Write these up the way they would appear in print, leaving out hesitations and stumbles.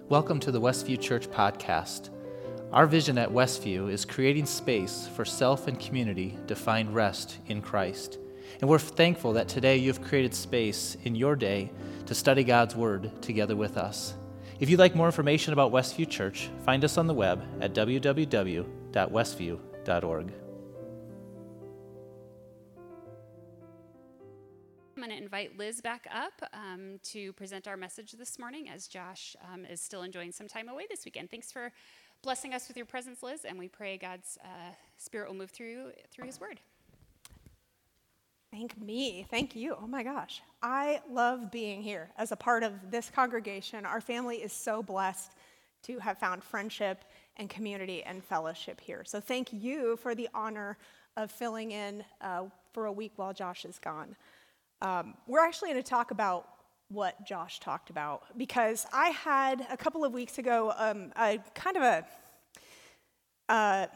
Welcome to the Westview Church podcast. Our vision at Westview is creating space for self and community to find rest in Christ. And we're thankful that today you've created space in your day to study God's Word together with us. If you'd like more information about Westview Church, find us on the web at www.westview.org. I'm going to invite Liz back up to present our message this morning as Josh is still enjoying some time away this weekend. Thanks for blessing us with your presence, Liz, and we pray God's Spirit will move through His Word. Thank you. Oh my gosh. I love being here as a part of this congregation. Our family is so blessed to have found friendship and community and fellowship here. So thank you for the honor of filling in for a week while Josh is gone. We're actually going to talk about what Josh talked about, because I had a couple of weeks ago not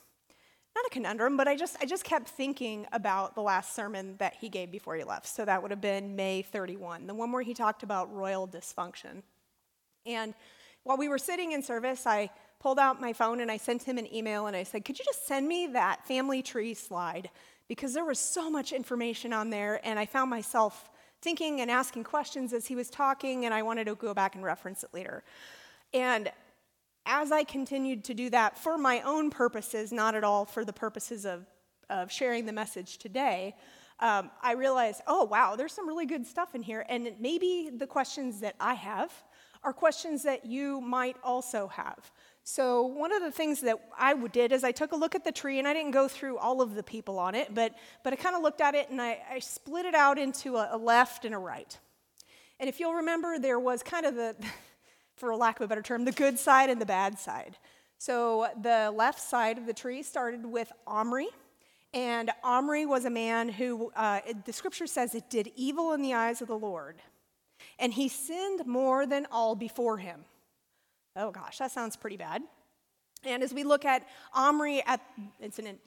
a conundrum, but I just kept thinking about the last sermon that he gave before he left. So that would have been May 31, the one where he talked about royal dysfunction. And while we were sitting in service, I pulled out my phone and I sent him an email and I said, could you just send me that family tree slide? Because there was so much information on there, and I found myself thinking and asking questions as he was talking, and I wanted to go back and reference it later. And as I continued to do that for my own purposes, not at all for the purposes of sharing the message today, I realized, oh, wow, there's some really good stuff in here, and maybe the questions that I have are questions that you might also have. So one of the things that I did is I took a look at the tree, and I didn't go through all of the people on it, but I kind of looked at it, and I split it out into a left and a right. And if you'll remember, there was kind of the, for lack of a better term, the good side and the bad side. So the left side of the tree started with Omri, and Omri was a man who, the scripture says, it did evil in the eyes of the Lord, and he sinned more than all before him. Oh gosh, that sounds pretty bad. And as we look at Omri, it's in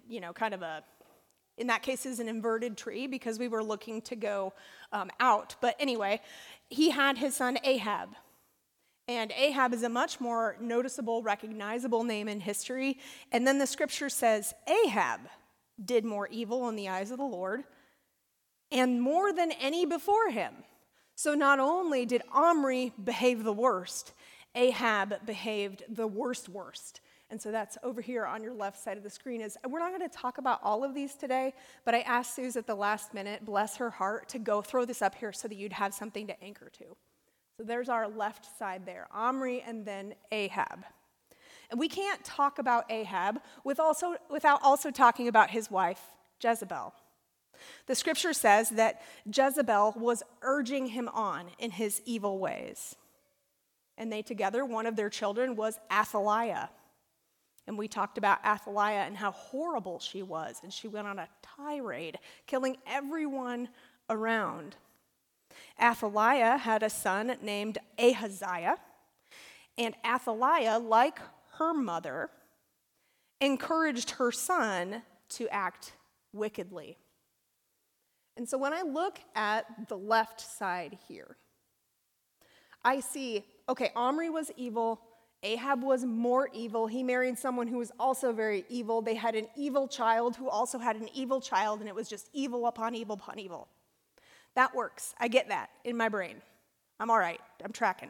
that case is an inverted tree because we were looking to go out. But anyway, he had his son Ahab. And Ahab is a much more noticeable, recognizable name in history. And then the scripture says Ahab did more evil in the eyes of the Lord, and more than any before him. So not only did Omri behave the worst, Ahab behaved the worst. And so that's over here on your left side of the screen. We're not going to talk about all of these today, but I asked Suze at the last minute, bless her heart, to go throw this up here so that you'd have something to anchor to. So there's our left side there, Omri and then Ahab. And we can't talk about Ahab without also talking about his wife, Jezebel. The scripture says that Jezebel was urging him on in his evil ways. And they together, one of their children was Athaliah. And we talked about Athaliah and how horrible she was. And she went on a tirade, killing everyone around. Athaliah had a son named Ahaziah. And Athaliah, like her mother, encouraged her son to act wickedly. And so when I look at the left side here, I see, okay, Omri was evil. Ahab was more evil. He married someone who was also very evil. They had an evil child who also had an evil child, and it was just evil upon evil upon evil. That works. I get that in my brain. I'm all right. I'm tracking.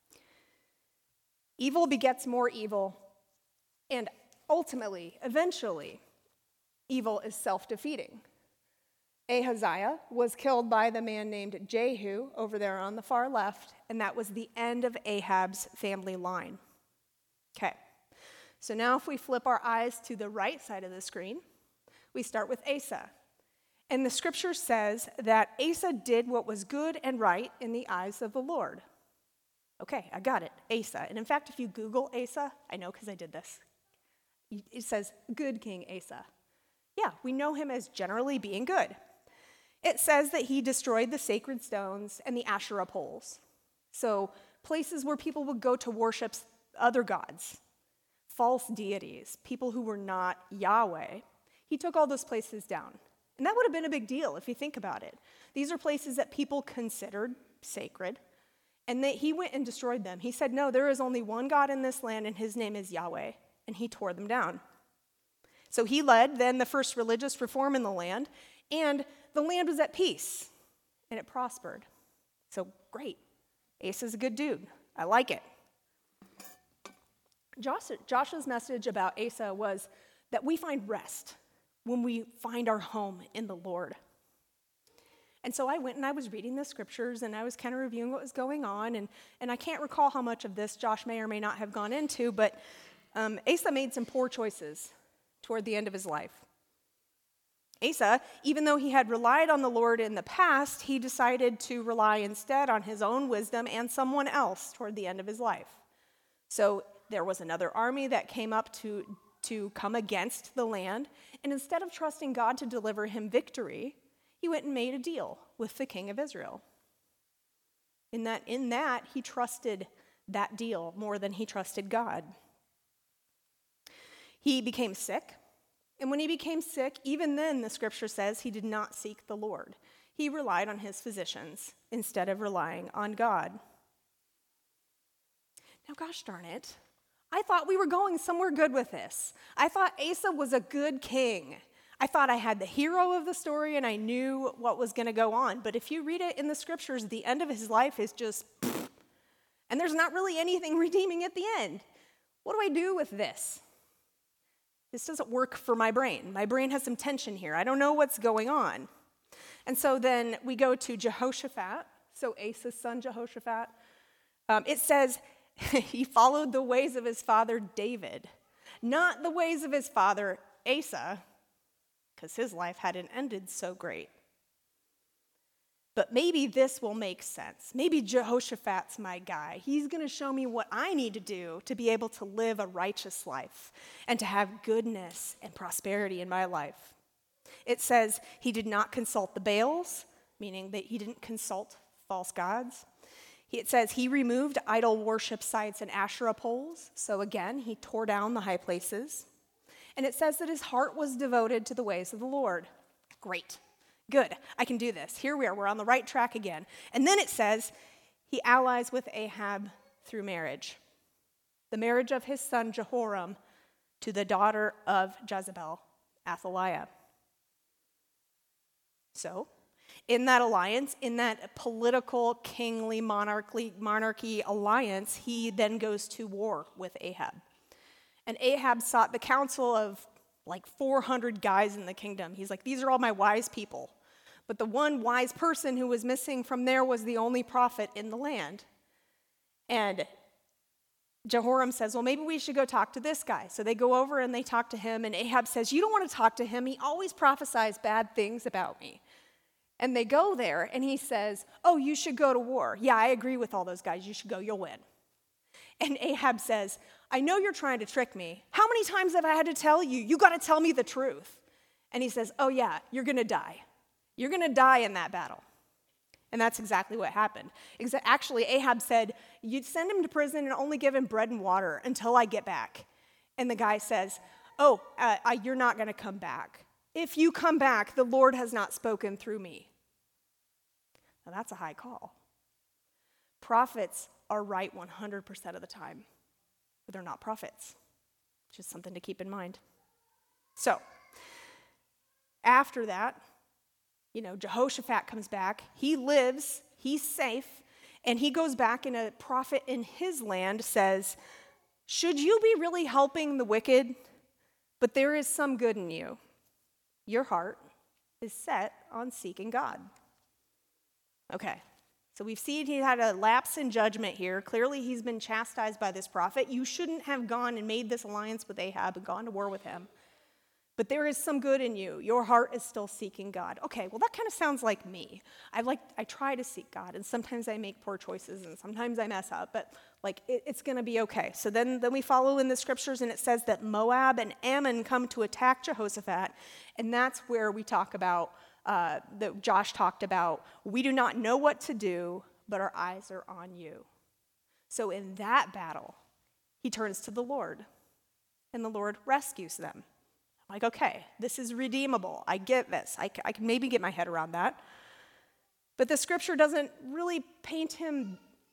Evil begets more evil, and ultimately, eventually, evil is self-defeating. Ahaziah was killed by the man named Jehu over there on the far left, and that was the end of Ahab's family line. Okay, so now if we flip our eyes to the right side of the screen, we start with Asa. And the scripture says that Asa did what was good and right in the eyes of the Lord. Okay, I got it, Asa. And in fact, if you Google Asa, I know because I did this, it says, good King Asa. Yeah, we know him as generally being good. It says that he destroyed the sacred stones and the Asherah poles. So places where people would go to worship other gods, false deities, people who were not Yahweh. He took all those places down. And that would have been a big deal if you think about it. These are places that people considered sacred. And he went and destroyed them. He said, no, there is only one God in this land, and his name is Yahweh. And he tore them down. So he led then the first religious reform in the land, and the land was at peace, and it prospered. So great. Asa's a good dude. I like it. Joshua's message about Asa was that we find rest when we find our home in the Lord. And so I went and I was reading the scriptures and I was kind of reviewing what was going on. And I can't recall how much of this Josh may or may not have gone into, but Asa made some poor choices toward the end of his life. Asa, even though he had relied on the Lord in the past, he decided to rely instead on his own wisdom and someone else toward the end of his life. So there was another army that came up to come against the land. And instead of trusting God to deliver him victory, he went and made a deal with the king of Israel. In that, he trusted that deal more than he trusted God. He became sick, and when he became sick, even then the scripture says he did not seek the Lord. He relied on his physicians instead of relying on God. Now, gosh darn it, I thought we were going somewhere good with this. I thought Asa was a good king. I thought I had the hero of the story and I knew what was going to go on. But if you read it in the scriptures, the end of his life is just, and there's not really anything redeeming at the end. What do I do with this? This doesn't work for my brain. My brain has some tension here. I don't know what's going on. And so then we go to Jehoshaphat, so Asa's son Jehoshaphat. It says he followed the ways of his father David, not the ways of his father Asa, because his life hadn't ended so great. But maybe this will make sense. Maybe Jehoshaphat's my guy. He's going to show me what I need to do to be able to live a righteous life and to have goodness and prosperity in my life. It says he did not consult the Baals, meaning that he didn't consult false gods. It says he removed idol worship sites and Asherah poles. So again, he tore down the high places. And it says that his heart was devoted to the ways of the Lord. Great. Good. I can do this. Here we are. We're on the right track again. And then it says he allies with Ahab through marriage. The marriage of his son Jehoram to the daughter of Jezebel, Athaliah. So, in that alliance, in that political, kingly, monarchy alliance, he then goes to war with Ahab. And Ahab sought the counsel of like 400 guys in the kingdom. He's like, these are all my wise people. But the one wise person who was missing from there was the only prophet in the land. And Jehoram says, well, maybe we should go talk to this guy. So they go over and they talk to him. And Ahab says, you don't want to talk to him. He always prophesies bad things about me. And they go there and he says, oh, you should go to war. Yeah, I agree with all those guys. You should go. You'll win. And Ahab says, I know you're trying to trick me. How many times have I had to tell you? You got to tell me the truth. And he says, oh yeah, you're going to die. You're going to die in that battle. And that's exactly what happened. Actually, Ahab said, you'd send him to prison and only give him bread and water until I get back. And the guy says, you're not going to come back. If you come back, the Lord has not spoken through me. Now that's a high call. Prophets are right 100% of the time, but they're not prophets. Just something to keep in mind. So, after that, Jehoshaphat comes back. He lives, he's safe, and he goes back, and a prophet in his land says, should you be really helping the wicked? But there is some good in you. Your heart is set on seeking God. Okay. So we've seen he had a lapse in judgment here. Clearly, he's been chastised by this prophet. You shouldn't have gone and made this alliance with Ahab and gone to war with him. But there is some good in you. Your heart is still seeking God. Okay, well, that kind of sounds like me. I try to seek God, and sometimes I make poor choices, and sometimes I mess up, but it's going to be okay. So then we follow in the scriptures, and it says that Moab and Ammon come to attack Jehoshaphat, and that's where we talk about that Josh talked about, we do not know what to do, but our eyes are on you. So in that battle, he turns to the Lord, and the Lord rescues them. Like, okay, this is redeemable. I get this. I can maybe get my head around that. But the scripture doesn't really paint him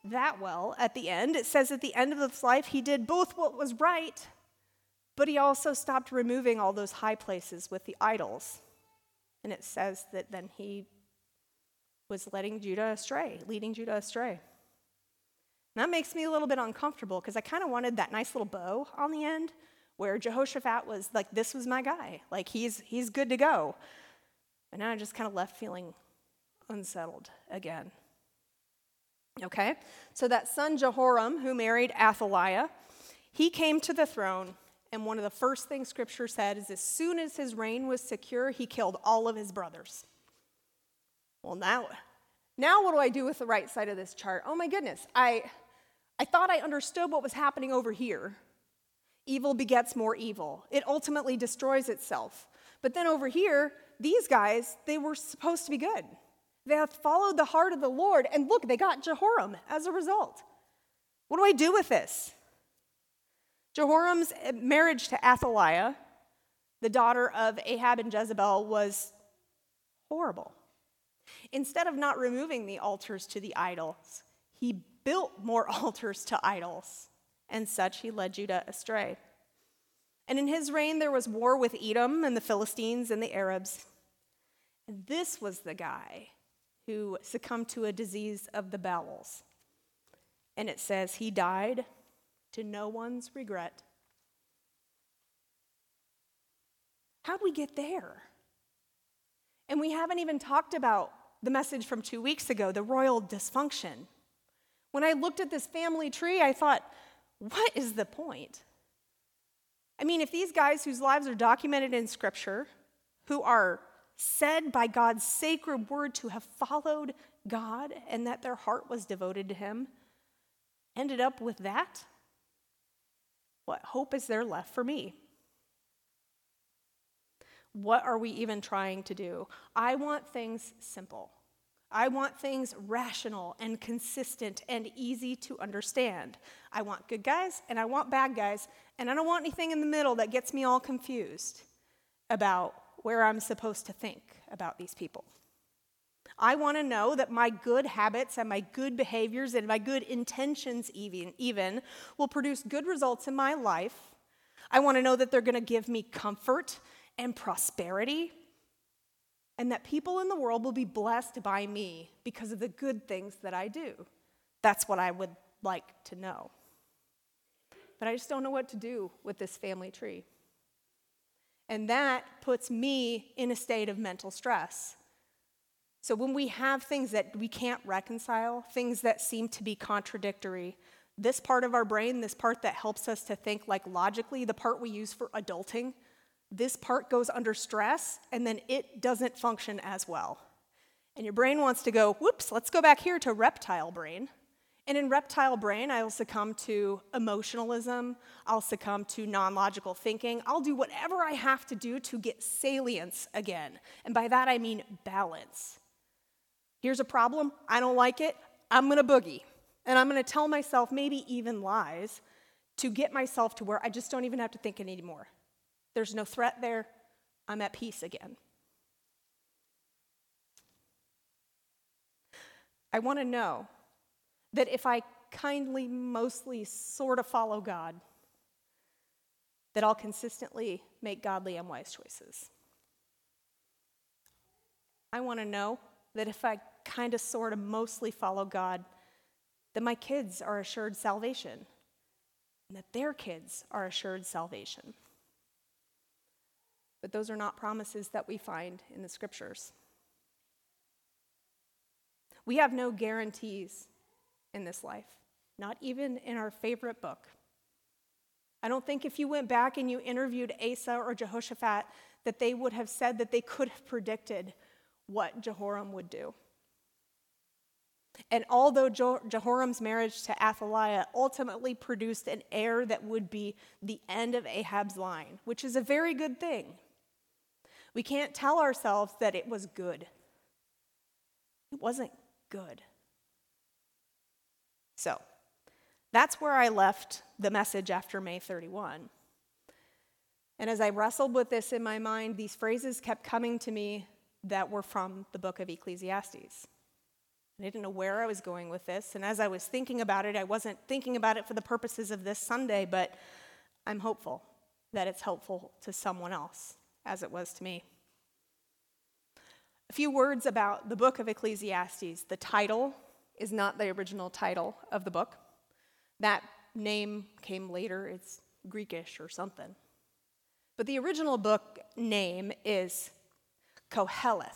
that well at the end. It says at the end of his life, he did both what was right, but he also stopped removing all those high places with the idols. And it says that then he was leading Judah astray. And that makes me a little bit uncomfortable because I kind of wanted that nice little bow on the end where Jehoshaphat was like, this was my guy. Like, he's good to go. And now I'm just kind of left feeling unsettled again. Okay, so that son Jehoram, who married Athaliah, he came to the throne, and one of the first things Scripture said is as soon as his reign was secure, he killed all of his brothers. Well, now what do I do with the right side of this chart? Oh my goodness, I thought I understood what was happening over here. Evil begets more evil. It ultimately destroys itself. But then over here, these guys, they were supposed to be good. They have followed the heart of the Lord, and look, they got Jehoram as a result. What do I do with this? Jehoram's marriage to Athaliah, the daughter of Ahab and Jezebel, was horrible. Instead of not removing the altars to the idols, he built more altars to idols, and such he led Judah astray. And in his reign, there was war with Edom and the Philistines and the Arabs. And this was the guy who succumbed to a disease of the bowels. And it says he died to no one's regret. How'd we get there? And we haven't even talked about the message from 2 weeks ago, the royal dysfunction. When I looked at this family tree, I thought, what is the point? I mean, if these guys whose lives are documented in Scripture, who are said by God's sacred word to have followed God and that their heart was devoted to him, ended up with that, what hope is there left for me? What are we even trying to do? I want things simple. I want things rational and consistent and easy to understand. I want good guys and I want bad guys, and I don't want anything in the middle that gets me all confused about where I'm supposed to think about these people. I want to know that my good habits and my good behaviors and my good intentions even will produce good results in my life. I want to know that they're going to give me comfort and prosperity, and that people in the world will be blessed by me because of the good things that I do. That's what I would like to know. But I just don't know what to do with this family tree. And that puts me in a state of mental stress. So when we have things that we can't reconcile, things that seem to be contradictory, this part of our brain, this part that helps us to think like logically, the part we use for adulting, this part goes under stress, and then it doesn't function as well. And your brain wants to go, whoops, let's go back here to reptile brain. And in reptile brain, I'll succumb to emotionalism. I'll succumb to non-logical thinking. I'll do whatever I have to do to get salience again. And by that, I mean balance. Here's a problem. I don't like it. I'm going to boogie. And I'm going to tell myself maybe even lies to get myself to where I just don't even have to think anymore. There's no threat there. I'm at peace again. I want to know that if I kindly, mostly, sort of follow God, that I'll consistently make godly and wise choices. I want to know that if I kind of, sort of, mostly follow God, that my kids are assured salvation, and that their kids are assured salvation. But those are not promises that we find in the Scriptures. We have no guarantees in this life, not even in our favorite book. I don't think if you went back and you interviewed Asa or Jehoshaphat that they would have said that they could have predicted what Jehoram would do. And although Jehoram's marriage to Athaliah ultimately produced an heir that would be the end of Ahab's line, which is a very good thing, we can't tell ourselves that it was good. It wasn't good. So, that's where I left the message after May 31. And as I wrestled with this in my mind, these phrases kept coming to me that were from the book of Ecclesiastes. And I didn't know where I was going with this. And as I was thinking about it, I wasn't thinking about it for the purposes of this Sunday, but I'm hopeful that it's helpful to someone else, as it was to me. A few words about the book of Ecclesiastes. The title is not the original title of the book. That name came later. It's Greekish or something. But the original book name is Koheleth,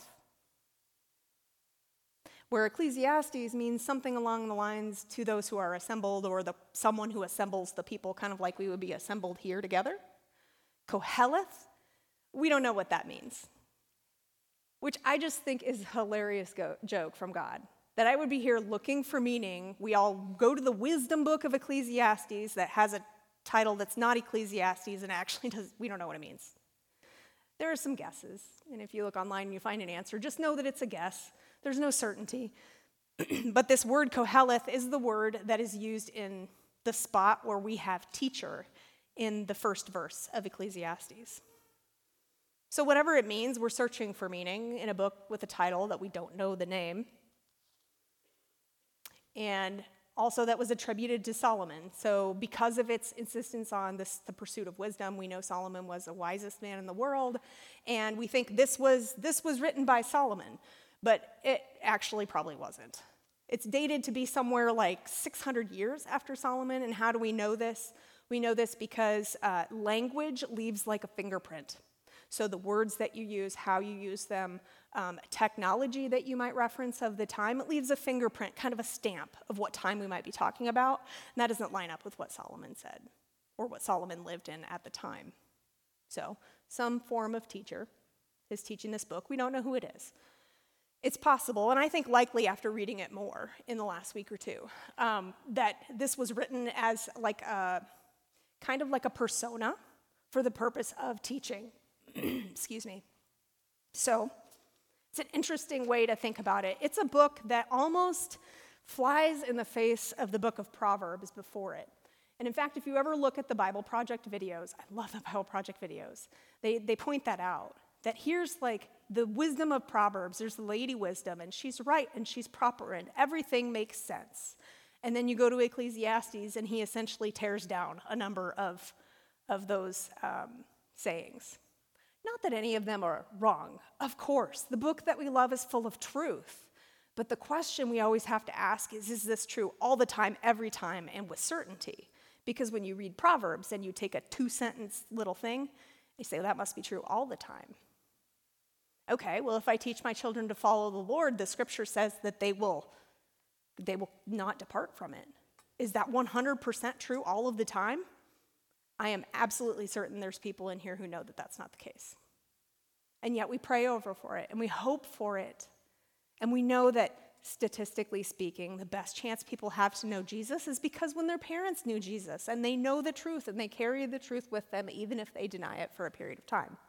where Ecclesiastes means something along the lines to those who are assembled, or someone who assembles the people, kind of like we would be assembled here together. Koheleth, we don't know what that means, which I just think is a hilarious joke from God. That I would be here looking for meaning. We all go to the wisdom book of Ecclesiastes that has a title that's not Ecclesiastes and actually we don't know what it means. There are some guesses, and if you look online and you find an answer, just know that it's a guess. There's no certainty. But this word Koheleth is the word that is used in the spot where we have teacher in the first verse of Ecclesiastes. So whatever it means, we're searching for meaning in a book with a title that we don't know the name. And also that was attributed to Solomon. So because of its insistence on the pursuit of wisdom, we know Solomon was the wisest man in the world, and we think this was written by Solomon, but it actually probably wasn't. It's dated to be somewhere like 600 years after Solomon, and how do we know this? We know this because language leaves like a fingerprint. So the words that you use, how you use them, technology that you might reference of the time, it leaves a fingerprint, kind of a stamp of what time we might be talking about. And that doesn't line up with what Solomon said or what Solomon lived in at the time. So some form of teacher is teaching this book. We don't know who it is. It's possible, and I think likely after reading it more in the last week or two, that this was written as like kind of like a persona for the purpose of teaching. Excuse me. So it's an interesting way to think about it. It's a book that almost flies in the face of the book of Proverbs before it. And in fact, if you ever look at the Bible Project videos, I love the Bible Project videos, they point that out, that here's like the wisdom of Proverbs. There's the lady wisdom, and she's right, and she's proper, and everything makes sense. And then you go to Ecclesiastes, and he essentially tears down a number of those sayings. Not that any of them are wrong. Of course, the book that we love is full of truth. But the question we always have to ask is this true all the time, every time, and with certainty? Because when you read Proverbs and you take a 2-sentence little thing, you say, well, that must be true all the time. Okay, well, if I teach my children to follow the Lord, the scripture says that they will not depart from it. Is that 100% true all of the time? I am absolutely certain there's people in here who know that that's not the case. And yet we pray over for it, and we hope for it. And we know that, statistically speaking, the best chance people have to know Jesus is because when their parents knew Jesus, and they know the truth, and they carry the truth with them, even if they deny it for a period of time.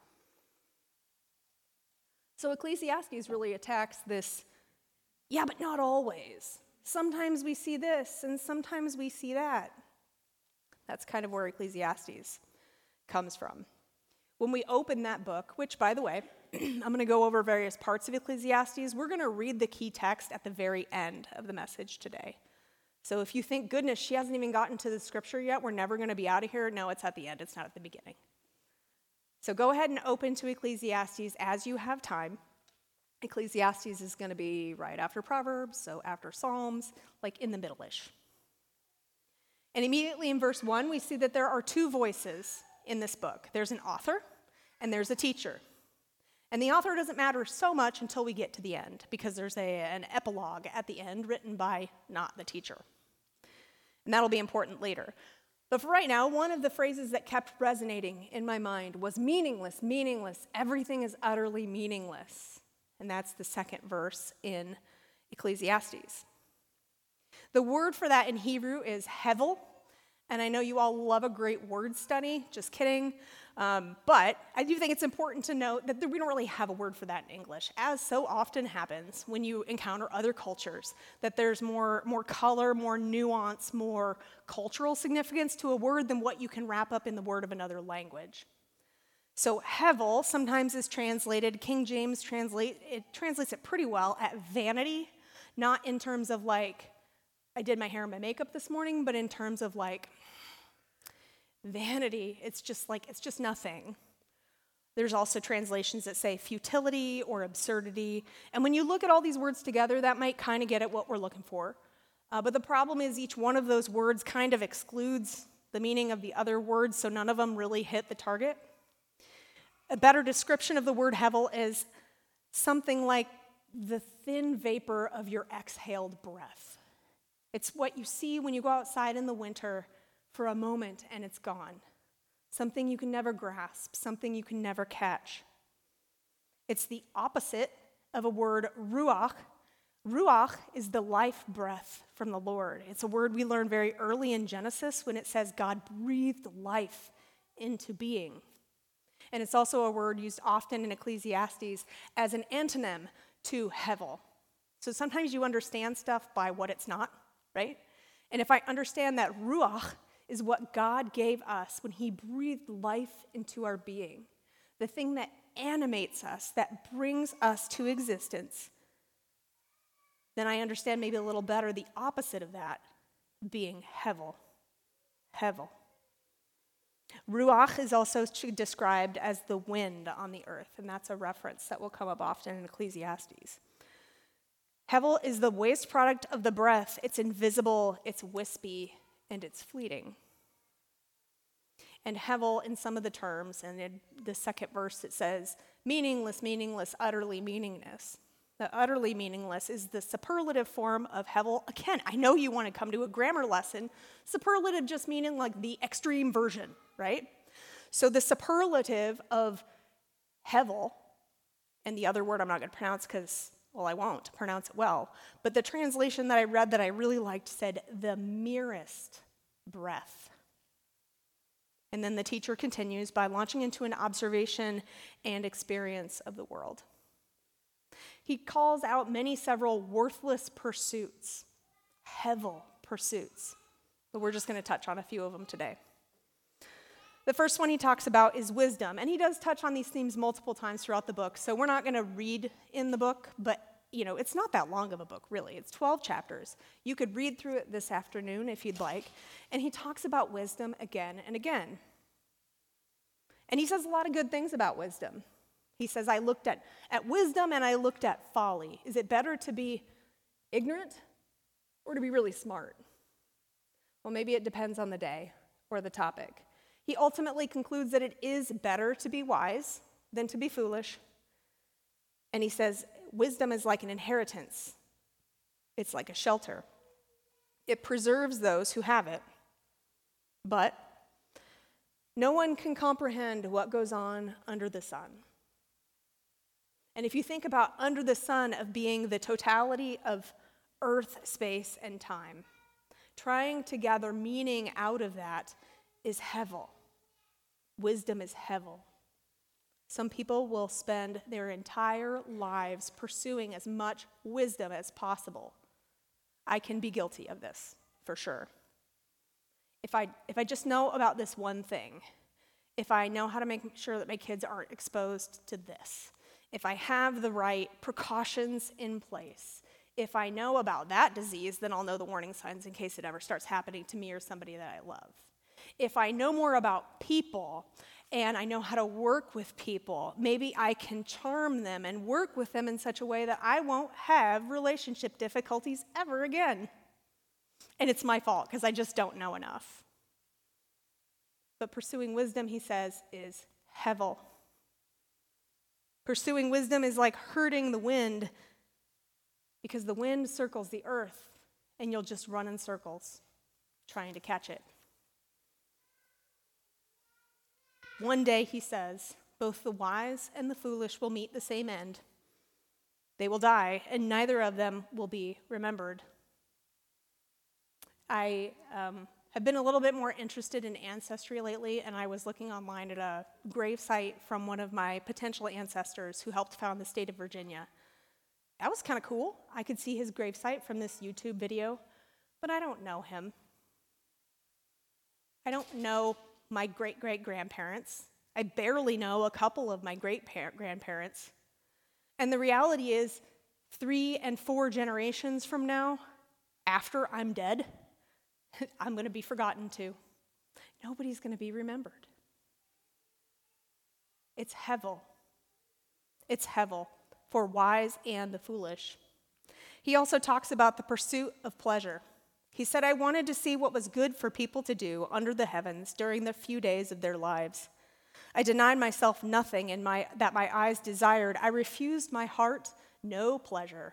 So Ecclesiastes really attacks this, yeah, but not always. Sometimes we see this, and sometimes we see that. That's kind of where Ecclesiastes comes from. When we open that book, which, by the way, I'm going to go over various parts of Ecclesiastes, we're going to read the key text at the very end of the message today. So if you think, goodness, she hasn't even gotten to the scripture yet, we're never going to be out of here, no, it's at the end, it's not at the beginning. So go ahead and open to Ecclesiastes as you have time. Ecclesiastes is going to be right after Proverbs, so after Psalms, like in the middle-ish. And immediately in verse 1, we see that there are 2 voices in this book. There's an author, and there's a teacher. And the author doesn't matter so much until we get to the end, because there's an epilogue at the end written by not the teacher. And that'll be important later. But for right now, one of the phrases that kept resonating in my mind was meaningless, meaningless. Everything is utterly meaningless. And that's the second verse in Ecclesiastes. The word for that in Hebrew is hevel, and I know you all love a great word study, just kidding, but I do think it's important to note that we don't really have a word for that in English, as so often happens when you encounter other cultures, that there's more color, more nuance, more cultural significance to a word than what you can wrap up in the word of another language. So hevel sometimes is translated, King James translates it pretty well, at vanity, not in terms of like, I did my hair and my makeup this morning, but in terms of like vanity. It's just nothing. There's also translations that say futility or absurdity. And when you look at all these words together, that might kind of get at what we're looking for. But the problem is each one of those words kind of excludes the meaning of the other words, so none of them really hit the target. A better description of the word hevel is something like the thin vapor of your exhaled breath. It's what you see when you go outside in the winter for a moment and it's gone. Something you can never grasp, something you can never catch. It's the opposite of a word ruach. Ruach is the life breath from the Lord. It's a word we learn very early in Genesis when it says God breathed life into being. And it's also a word used often in Ecclesiastes as an antonym to hevel. So sometimes you understand stuff by what it's not, right? And if I understand that ruach is what God gave us when he breathed life into our being, the thing that animates us, that brings us to existence, then I understand maybe a little better the opposite of that being hevel. Hevel. Ruach is also described as the wind on the earth, and that's a reference that will come up often in Ecclesiastes. Hevel is the waste product of the breath. It's invisible, it's wispy, and it's fleeting. And hevel, in some of the terms, and in the second verse it says, meaningless, meaningless, utterly meaningless. The utterly meaningless is the superlative form of hevel. Again, I know you want to come to a grammar lesson. Superlative just meaning like the extreme version, right? So the superlative of hevel, and the other word I'm not going to pronounce because, well, I won't pronounce it well, but the translation that I read that I really liked said, the merest breath. And then the teacher continues by launching into an observation and experience of the world. He calls out several worthless pursuits, hevel pursuits, but we're just going to touch on a few of them today. The first one he talks about is wisdom, and he does touch on these themes multiple times throughout the book, so we're not going to read in the book, but it's not that long of a book, really. It's 12 chapters. You could read through it this afternoon if you'd like, and he talks about wisdom again and again. And he says a lot of good things about wisdom. He says, I looked at wisdom and I looked at folly. Is it better to be ignorant or to be really smart? Well, maybe it depends on the day or the topic. He ultimately concludes that it is better to be wise than to be foolish. And he says, wisdom is like an inheritance. It's like a shelter. It preserves those who have it. But no one can comprehend what goes on under the sun. And if you think about under the sun of being the totality of earth, space, and time, trying to gather meaning out of that is hevel. Wisdom is hevel. Some people will spend their entire lives pursuing as much wisdom as possible. I can be guilty of this, for sure. If I just know about this one thing, if I know how to make sure that my kids aren't exposed to this, if I have the right precautions in place, if I know about that disease, then I'll know the warning signs in case it ever starts happening to me or somebody that I love. If I know more about people and I know how to work with people, maybe I can charm them and work with them in such a way that I won't have relationship difficulties ever again. And it's my fault because I just don't know enough. But pursuing wisdom, he says, is hevel. Pursuing wisdom is like herding the wind because the wind circles the earth and you'll just run in circles trying to catch it. One day, he says, both the wise and the foolish will meet the same end. They will die, and neither of them will be remembered. I have been a little bit more interested in ancestry lately, and I was looking online at a grave site from one of my potential ancestors who helped found the state of Virginia. That was kind of cool. I could see his gravesite from this YouTube video, but I don't know him. I don't know my great-great-grandparents. I barely know a couple of my great-grandparents. And the reality is, 3 and 4 generations from now, after I'm dead, I'm going to be forgotten too. Nobody's going to be remembered. It's hevel. It's hevel for wise and the foolish. He also talks about the pursuit of pleasure. He said, I wanted to see what was good for people to do under the heavens during the few days of their lives. I denied myself nothing that my eyes desired. I refused my heart no pleasure.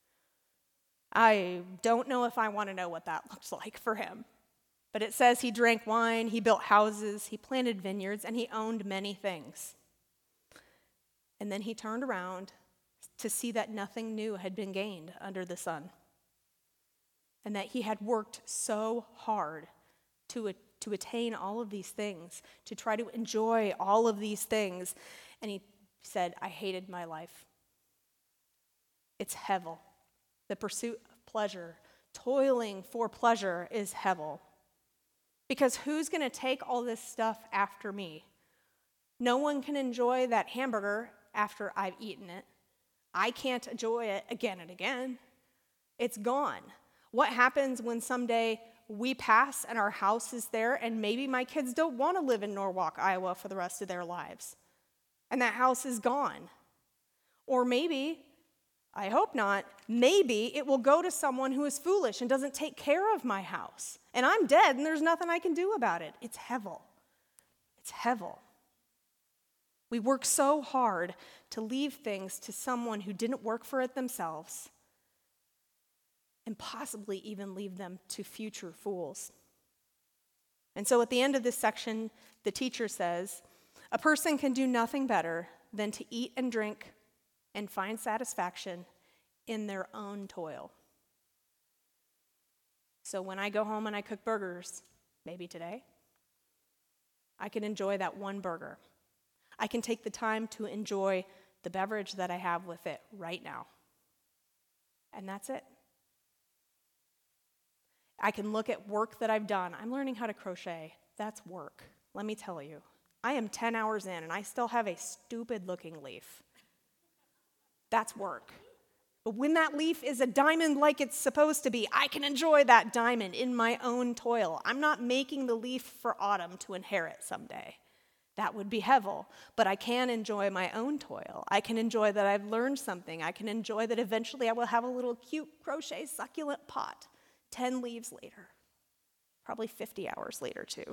I don't know if I want to know what that looks like for him. But it says he drank wine, he built houses, he planted vineyards, and he owned many things. And then he turned around to see that nothing new had been gained under the sun, and that he had worked so hard to attain all of these things, to try to enjoy all of these things. And he said, I hated my life. It's hevel. The pursuit of pleasure, toiling for pleasure is hevel. Because who's going to take all this stuff after me? No one can enjoy that hamburger after I've eaten it. I can't enjoy it again and again. It's gone. What happens when someday we pass and our house is there and maybe my kids don't want to live in Norwalk, Iowa for the rest of their lives, and that house is gone? Or maybe, I hope not, maybe it will go to someone who is foolish and doesn't take care of my house, and I'm dead and there's nothing I can do about it. It's hevel. It's hevel. We work so hard to leave things to someone who didn't work for it themselves, and possibly even leave them to future fools. And so at the end of this section, the teacher says, a person can do nothing better than to eat and drink and find satisfaction in their own toil. So when I go home and I cook burgers, maybe today, I can enjoy that one burger. I can take the time to enjoy the beverage that I have with it right now. And that's it. I can look at work that I've done. I'm learning how to crochet. That's work. Let me tell you. I am 10 hours in and I still have a stupid-looking leaf. That's work. But when that leaf is a diamond like it's supposed to be, I can enjoy that diamond in my own toil. I'm not making the leaf for Autumn to inherit someday. That would be hevel. But I can enjoy my own toil. I can enjoy that I've learned something. I can enjoy that eventually I will have a little cute crochet succulent pot 10 leaves later. Probably 50 hours later, too.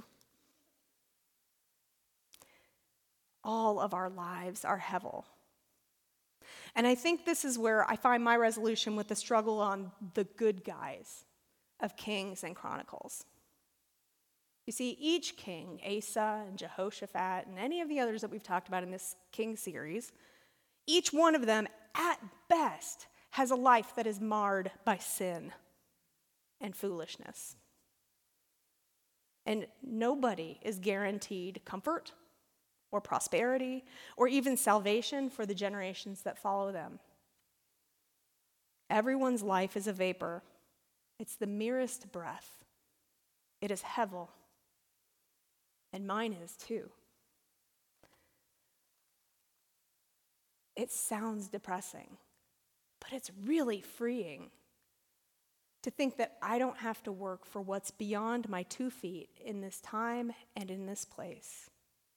All of our lives are hevel. And I think this is where I find my resolution with the struggle on the good guys of Kings and Chronicles. You see, each king, Asa and Jehoshaphat, and any of the others that we've talked about in this king series, each one of them, at best, has a life that is marred by sin and foolishness. And nobody is guaranteed comfort or prosperity or even salvation for the generations that follow them. Everyone's life is a vapor. It's the merest breath. It is hevel. And mine is too. It sounds depressing, but it's really freeing to think that I don't have to work for what's beyond my 2 feet in this time and in this place.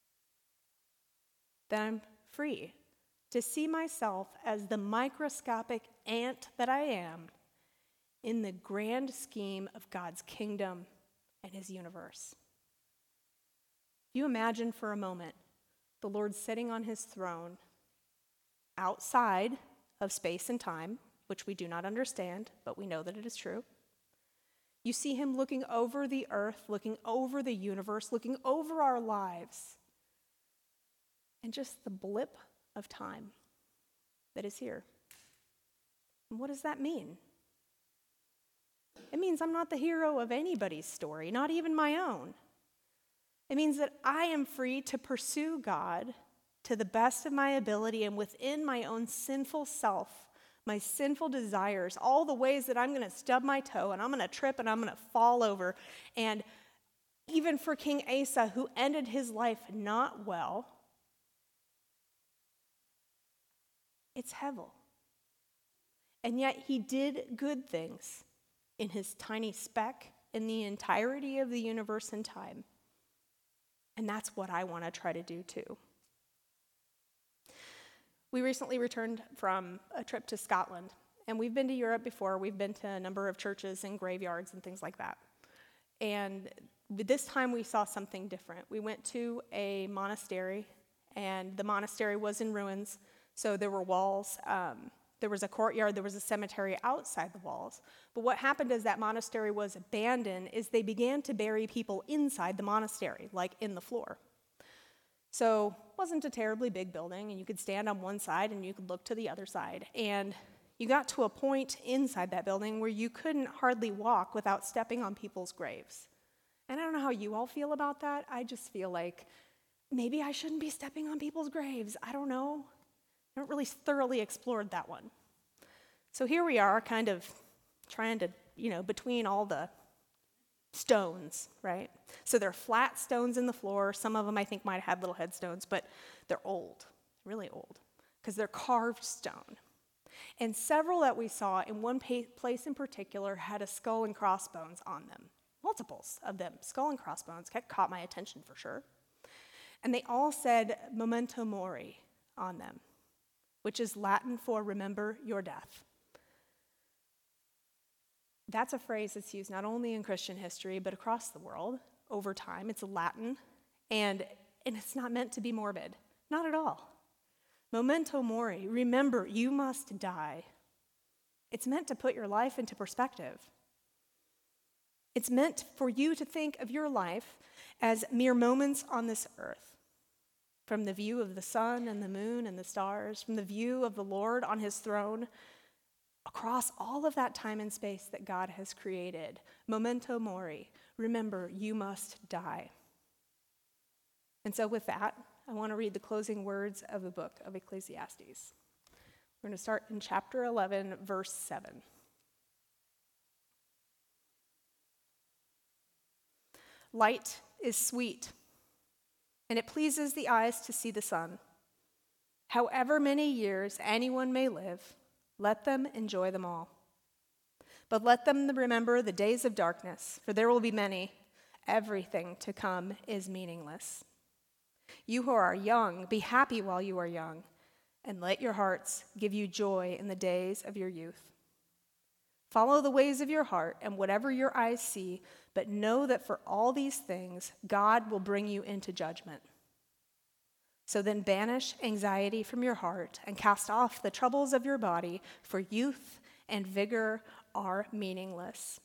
That I'm free to see myself as the microscopic ant that I am in the grand scheme of God's kingdom and his universe. You imagine for a moment the Lord sitting on his throne outside of space and time, which we do not understand, but we know that it is true. You see him looking over the earth, looking over the universe, looking over our lives, and just the blip of time that is here. And what does that mean? It means I'm not the hero of anybody's story, not even my own. It means that I am free to pursue God to the best of my ability and within my own sinful self, my sinful desires, all the ways that I'm going to stub my toe and I'm going to trip and I'm going to fall over. And even for King Asa, who ended his life not well, it's hevel. And yet he did good things in his tiny speck in the entirety of the universe and time. And that's what I want to try to do too. We recently returned from a trip to Scotland, and we've been to Europe before. We've been to a number of churches and graveyards and things like that. And this time we saw something different. We went to a monastery, and the monastery was in ruins, so there were walls. There was a courtyard, there was a cemetery outside the walls. But what happened as that monastery was abandoned is they began to bury people inside the monastery, like in the floor. So it wasn't a terribly big building, and you could stand on one side and you could look to the other side. And you got to a point inside that building where you couldn't hardly walk without stepping on people's graves. And I don't know how you all feel about that. I just feel like maybe I shouldn't be stepping on people's graves. I don't know. I haven't really thoroughly explored that one. So here we are, kind of trying to, between all the stones, right? So they're flat stones in the floor. Some of them I think might have had little headstones, but they're old, really old, because they're carved stone. And several that we saw in one place in particular had a skull and crossbones on them. Multiples of them, skull and crossbones, caught my attention for sure. And they all said memento mori on them, which is Latin for remember your death. That's a phrase that's used not only in Christian history, but across the world over time. It's Latin, and it's not meant to be morbid. Not at all. Memento mori, remember, you must die. It's meant to put your life into perspective. It's meant for you to think of your life as mere moments on this earth. From the view of the sun and the moon and the stars, from the view of the Lord on his throne, across all of that time and space that God has created. Memento mori, remember, you must die. And so with that, I want to read the closing words of the book of Ecclesiastes. We're going to start in chapter 11, verse 7. Light is sweet, and it pleases the eyes to see the sun. However many years anyone may live, let them enjoy them all. But let them remember the days of darkness, for there will be many. Everything to come is meaningless. You who are young, be happy while you are young, and let your hearts give you joy in the days of your youth. Follow the ways of your heart and whatever your eyes see, but know that for all these things, God will bring you into judgment. So then banish anxiety from your heart and cast off the troubles of your body, for youth and vigor are meaningless.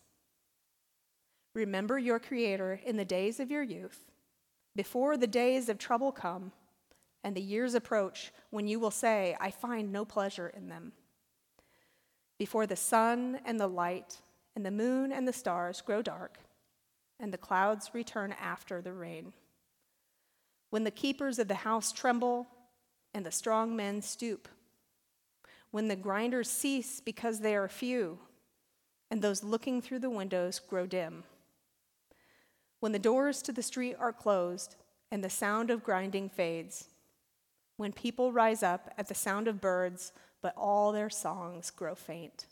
Remember your Creator in the days of your youth, before the days of trouble come and the years approach when you will say, I find no pleasure in them. Before the sun and the light and the moon and the stars grow dark and the clouds return after the rain. When the keepers of the house tremble and the strong men stoop. When the grinders cease because they are few and those looking through the windows grow dim. When the doors to the street are closed and the sound of grinding fades. When people rise up at the sound of birds, but all their songs grow faint.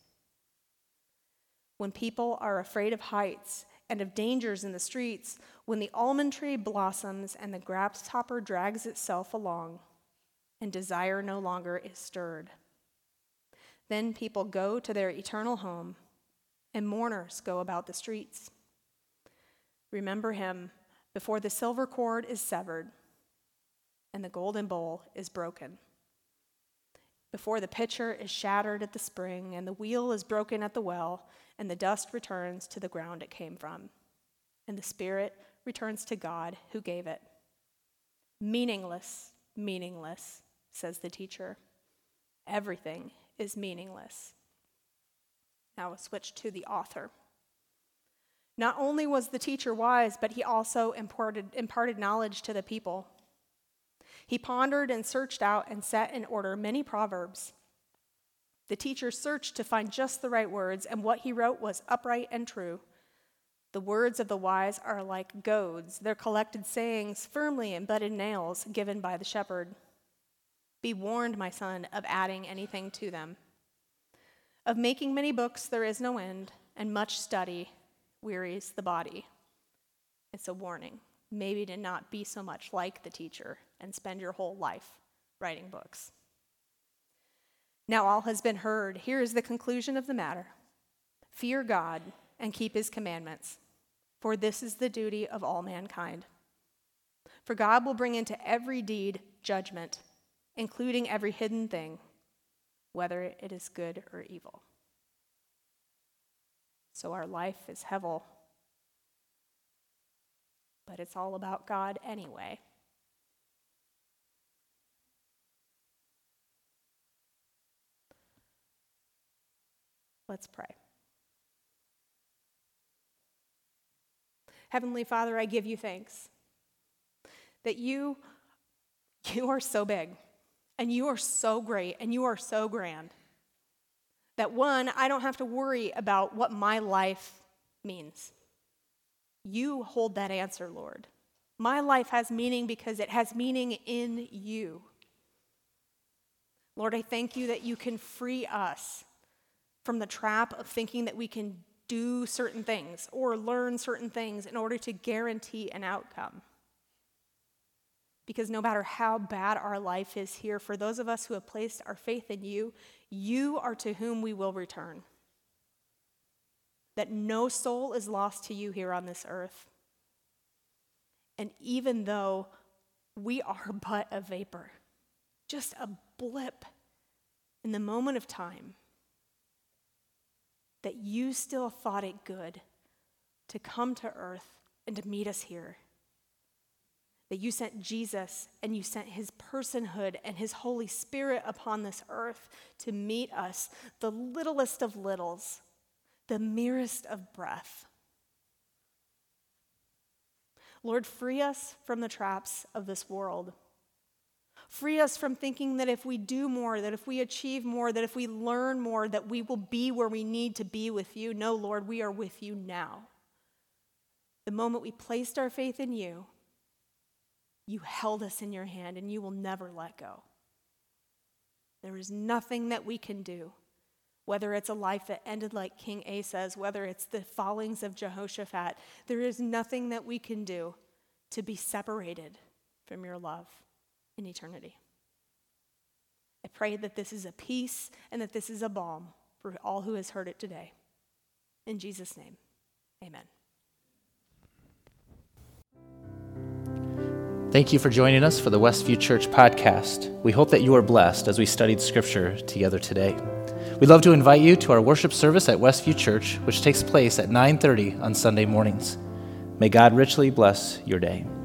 When people are afraid of heights and of dangers in the streets, when the almond tree blossoms and the grasshopper drags itself along, and desire no longer is stirred. Then people go to their eternal home, and mourners go about the streets. Remember him before the silver cord is severed, and the golden bowl is broken. Before the pitcher is shattered at the spring, and the wheel is broken at the well, and the dust returns to the ground it came from, and the spirit returns to God who gave it. Meaningless, meaningless, says the teacher. Everything is meaningless. Now we'll switch to the author. Not only was the teacher wise, but he also imparted knowledge to the people. He pondered and searched out and set in order many proverbs. The teacher searched to find just the right words, and what he wrote was upright and true. The words of the wise are like goads, their collected sayings firmly embedded nails given by the shepherd. Be warned, my son, of adding anything to them. Of making many books there is no end, and much study wearies the body. It's a warning, maybe to not be so much like the teacher and spend your whole life writing books. Now all has been heard. Here is the conclusion of the matter. Fear God and keep his commandments, for this is the duty of all mankind. For God will bring into every deed judgment, including every hidden thing, whether it is good or evil. So our life is hevel, but it's all about God anyway. Let's pray. Heavenly Father, I give you thanks that you are so big, and you are so great, and you are so grand, that one, I don't have to worry about what my life means. You hold that answer, Lord. My life has meaning because it has meaning in you. Lord, I thank you that you can free us from the trap of thinking that we can do certain things or learn certain things in order to guarantee an outcome. Because no matter how bad our life is here, for those of us who have placed our faith in you, you are to whom we will return. That no soul is lost to you here on this earth. And even though we are but a vapor, just a blip in the moment of time, that you still thought it good to come to earth and to meet us here. That you sent Jesus and you sent his personhood and his Holy Spirit upon this earth to meet us, the littlest of littles, the merest of breath. Lord, free us from the traps of this world. Free us from thinking that if we do more, that if we achieve more, that if we learn more, that we will be where we need to be with you. No, Lord, we are with you now. The moment we placed our faith in you, you held us in your hand, and you will never let go. There is nothing that we can do, whether it's a life that ended like King Asa's, whether it's the fallings of Jehoshaphat. There is nothing that we can do to be separated from your love in eternity. I pray that this is a peace and that this is a balm for all who has heard it today. In Jesus' name, amen. Thank you for joining us for the Westview Church podcast. We hope that you are blessed as we studied Scripture together today. We'd love to invite you to our worship service at Westview Church, which takes place at 9:30 on Sunday mornings. May God richly bless your day.